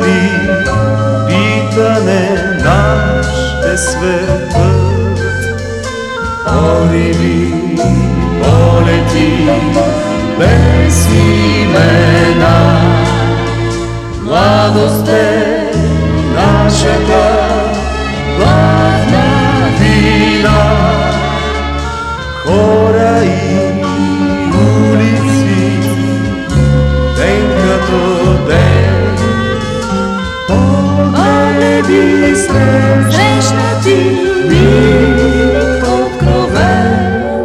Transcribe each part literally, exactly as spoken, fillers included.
Погледи, питане наш е светът. Пориви, полети без имена. Младост е нашата главна вина. Хора и улици, ден като ден. Погледи срещнати миг откровен.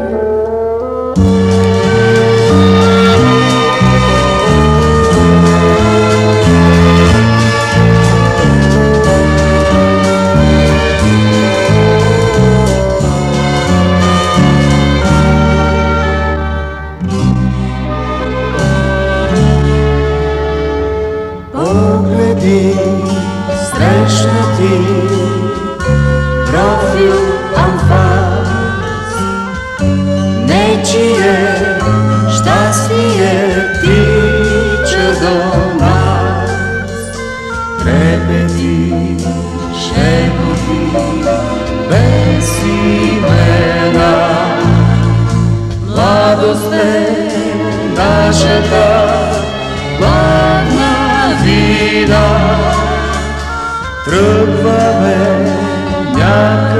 Погледи срещнати профил анфас, нечие щастие тича до нас. Трепети, шепоти без имена. Младост е нашата главна вина. Тръгваме някъде